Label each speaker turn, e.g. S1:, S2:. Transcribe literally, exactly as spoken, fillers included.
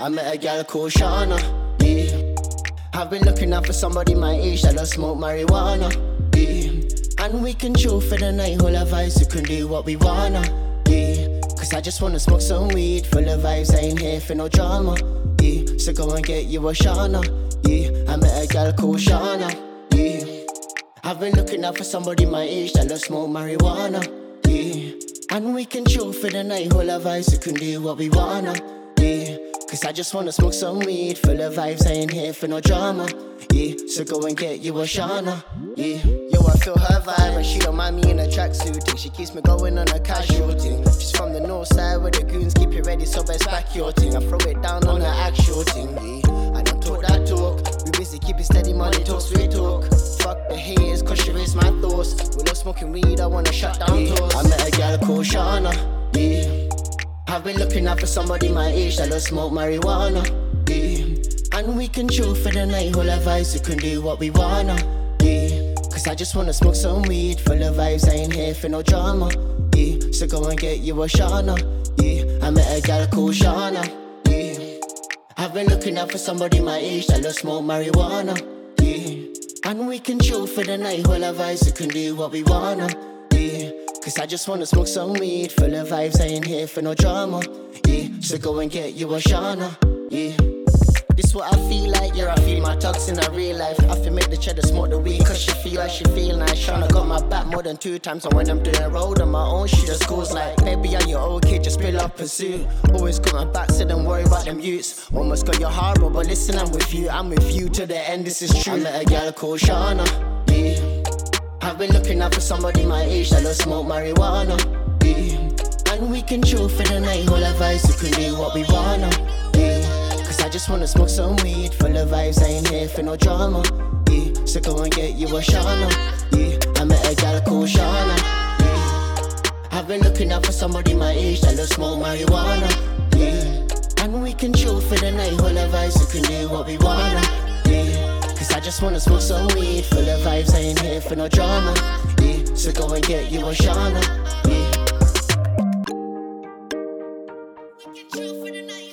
S1: I met a gal called Shauna, yeah. I've been looking out for somebody my age that'll smoke marijuana, yeah. And we can chill for the night, whole of vibes, we can do what we wanna, yeah. Cause I just wanna smoke some weed, full of vibes, I ain't here for no drama, yeah. So go and get you a Shauna, yeah. I met a gal called Shauna, yeah. I've been looking out for somebody my age that'll smoke marijuana, yeah. And we can chill for the night, whole of vibes, we can do what we wanna, yeah. Cause I just wanna smoke some weed, full of vibes, I ain't here for no drama, yeah. So go and get you a Shauna, yeah. Yo, I feel her vibe and she don't mind me in a tracksuit thing. She keeps me going on a casual thing. She's from the north side where the goons keep it ready, so best back your thing. I throw it down on the actual thing, yeah. I don't talk that talk, we busy keep it steady, money talk, sweet talk. Fuck the haters, cause she raised my thoughts. We love smoking weed, I wanna shut down yeah. Tours. I met a gal called Shauna, yeah. I've been looking out for somebody my age that'll smoke marijuana, yeah. And we can chill for the night, whole of vibes, we can do what we wanna, yeah. Cause I just wanna smoke some weed, full of vibes, I ain't here for no drama, yeah. So go and get you a Shauna, yeah. I met a gal called Shauna, yeah. I've been looking out for somebody my age that'll smoke marijuana, yeah. And we can chill for the night, whole of vibes, we can do what we wanna, yeah. Cause I just wanna smoke some weed, full of vibes, I ain't here for no drama, yeah. So go and get you a Shauna, yeah. This what I feel like, yeah, I feel my tugs in a real life. I feel make the cheddar smoke the weed, cause she feel like she feel nice. Shauna got my back more than two times, and when I'm doing road on my own, she just goes like, baby, are you okay, just spill up a suit. Always got my back, so don't worry about them youths. Almost got your heart, but listen, I'm with you, I'm with you to the end, this is true. I met a gal called Shauna, yeah. I've been looking out for somebody my age that'll smoke marijuana, yeah. And we can chill for the night, whole of vibes, we can do what we wanna, yeah. Cause I just wanna smoke some weed, full of vibes, I ain't here for no drama, yeah. So go and get you a Shauna, yeah. I met a gal called Shauna, yeah. I've been looking out for somebody my age that'll smoke marijuana, yeah. And we can chill for the night, whole of vibes, we can do what we wanna, yeah. Cause I just wanna smoke some weed, full of vibes, I ain't here for no drama, yeah. So go and get you a Shauna, yeah. We can chill for the night.